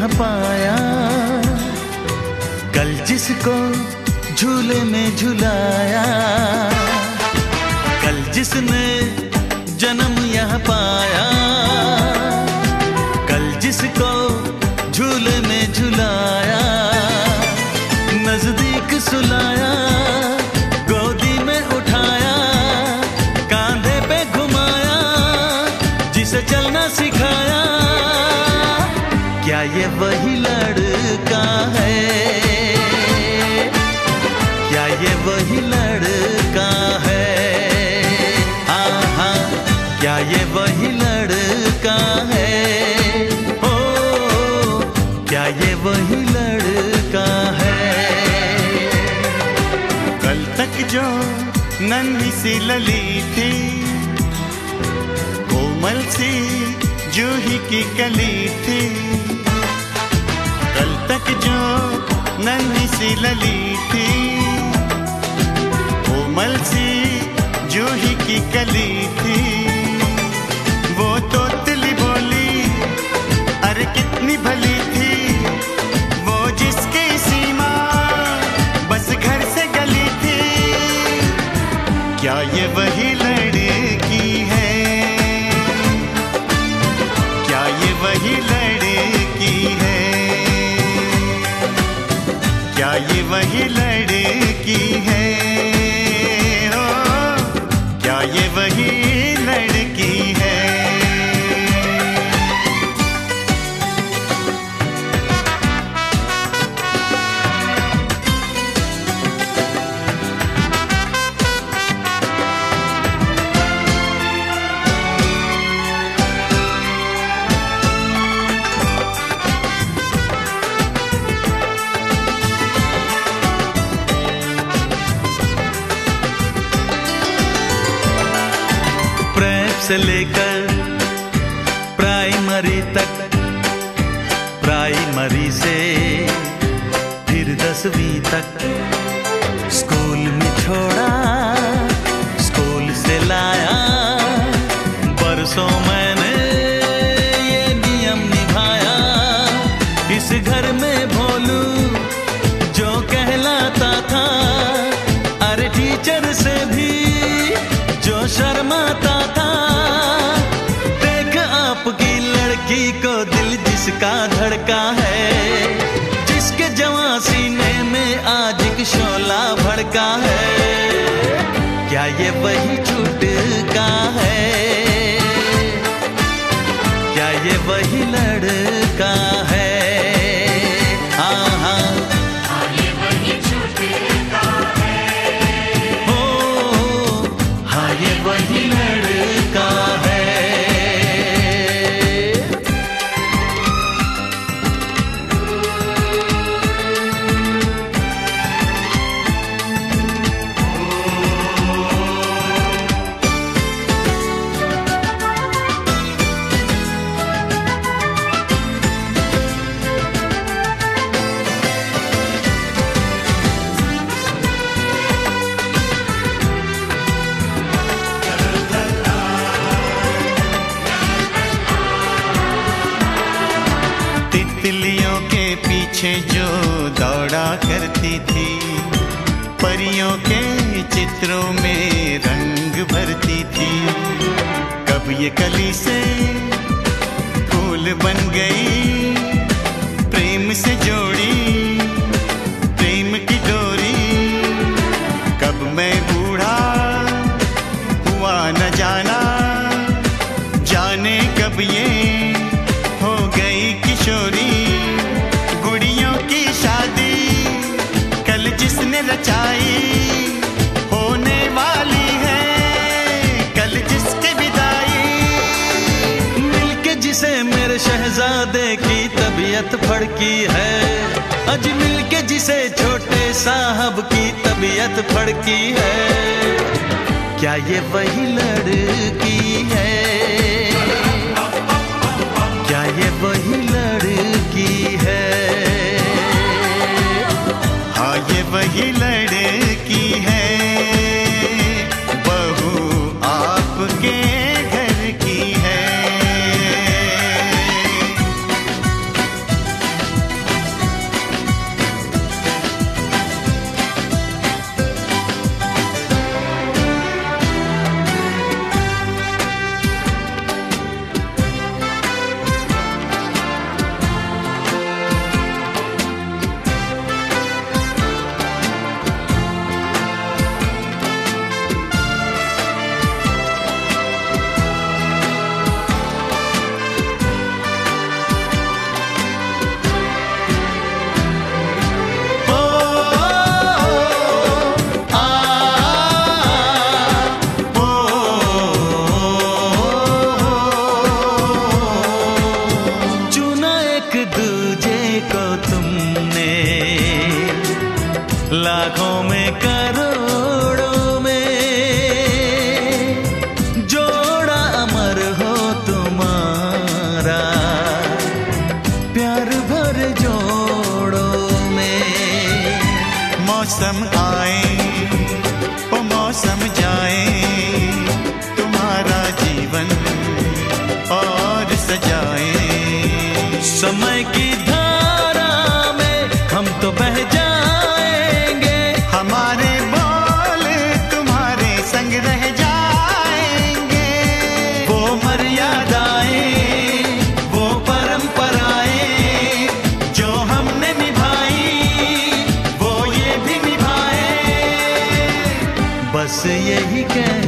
यहाँ पाया, कल जिसको झूले में झुलाया, कल जिसने जन्म यहाँ पाया, कल जिसको झूले में झुलाया, नजदीक सुलाया, गोदी में उठाया, कांधे पे घुमाया, जिसे चलना सिखाया, क्या ये वही लड़का है? क्या ये वही लड़का है? हाँ, क्या ये वही लड़का है? ओ, क्या ये वही लड़का है? कल तक जो नन्ही सी लली थी, कोमल सी जूही की कली थी, कल तक जो नन्ही सी लली थी, कोमल सी जूही की कली थी, वो तोतली बोली अरे कितनी भली थी, वो जिसकी सीमा बस घर से गली थी, क्या ये वही लड़की है? क्या ये वही लड़की है? क्या ये वही लड़की है? ओ, क्या ये वही लड़की है? से लेकर प्राइमरी तक, प्राइमरी से फिर 10वीं तक, स्कूल में छोड़ा, स्कूल से लाया, बरसों मैंने ये नियम निभाया, इस घर में भोलू जो कहलाता था, अरे टीचर से भी जो शर्माता था, आपकी लड़की को दिल जिसका धड़का है, जिसके जवां सीने में आज एक शोला भड़का है, क्या ये वही छूटका है? क्या ये वही लड़का है? हाँ, ये वही छूटका है। ओ, हाँ ये वही लड़का है। तितलियों के पीछे जो दौड़ा करती थी, परियों के चित्रों में रंग भरती थी, कब ये कली से फूल बन गई, प्रेम से जोड़ी प्रेम की डोरी, कब मैं बूढ़ा हुआ न जाना, जाने कब ये हो गई किशोरी, गुड़ियों की शादी कल जिसने रचाई, होने वाली है कल जिसकी विदाई, मिलके जिसे मेरे शहजादे की तबीयत फड़की है, अज मिलके जिसे छोटे साहब की तबीयत फड़की है, क्या ये वही लड़की है? क्या ये वही लड़की है? हाँ ये वही लड़की है, बहू आपके घर की है। लाखों में करोड़ों में जोड़ा अमर हो तुम्हारा, प्यार भर जोड़ों में। मौसम आए ओ मौसम जाए, तुम्हारा जीवन और सजाए। समय की धारा में हम तो बह जाएंगे, हमारे बोल तुम्हारे संग रह जाएंगे। वो मर्यादाएं, वो परंपराएं जो हमने निभाई, वो ये भी निभाए। बस यही कह